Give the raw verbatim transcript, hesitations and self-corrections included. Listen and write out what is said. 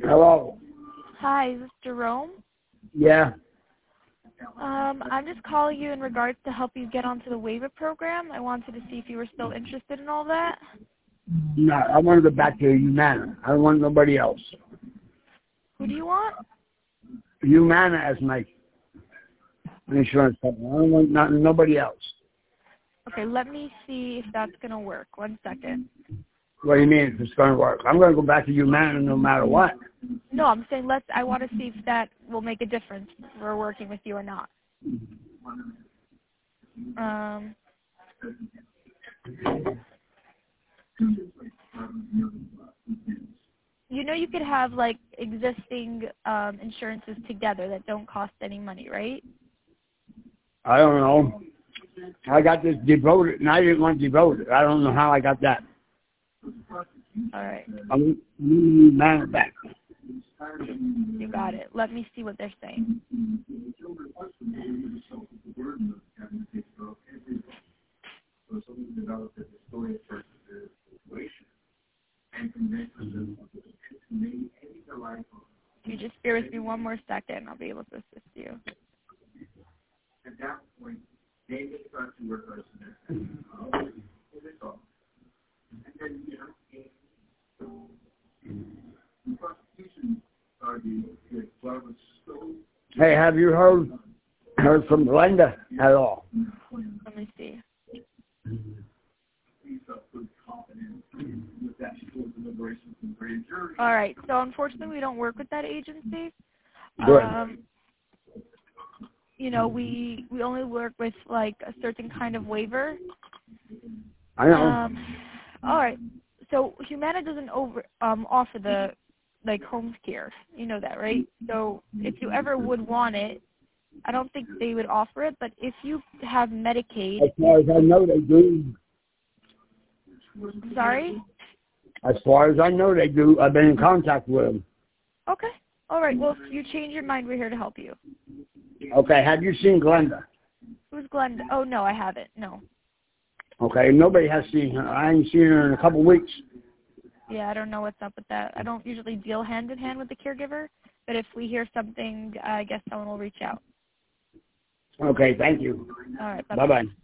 Hello. Hi, is this Jerome? Yeah. Um, I'm just calling you in regards to help you get onto the waiver program. I wanted to see if you were still interested in all that. No, I want to go back to Humana. I don't want nobody else. Who do you want? Humana as my insurance company. I don't want not, nobody else. Okay, let me see if that's going to work. One second. What do you mean if it's going to work? I'm going to go back to Humana no matter what. No, I'm saying let's, I want to see if that will make a difference if we're working with you or not. Um, you know you could have, like, existing um, insurances together that don't cost any money, right? I don't know. I got this devoted, and I didn't want devoted. I don't know how I got that. All right. I'm Humana back. You got it. Let me see what they're saying. If you just bear with me one more second, I'll be able to assist you. At that point, they may start to work us in there. And then, you know, the prosecution argued that Barbara stole. Hey, have you heard heard from Glenda at all? Let me see. All right. So unfortunately, we don't work with that agency. Good. Um, you know, we we only work with like a certain kind of waiver. I know. Um, all right. So Humana doesn't over um, offer the like home care. You know that, right? So if you ever would want it, I don't think they would offer it. But if you have Medicaid, As far as I know, they do. I'm sorry. As far as I know, they do. I've been in contact with them. Okay. All right. Well, if you change your mind, we're here to help you. Okay. Have you seen Glenda? Who's Glenda? Oh no, I haven't. No. Okay. Nobody has seen her. I ain't seen her in a couple of weeks. Yeah, I don't know what's up with that. I don't usually deal hand in hand with the caregiver, but if we hear something, I guess someone will reach out. Okay. Thank you. All right. Bye-bye. Bye-bye.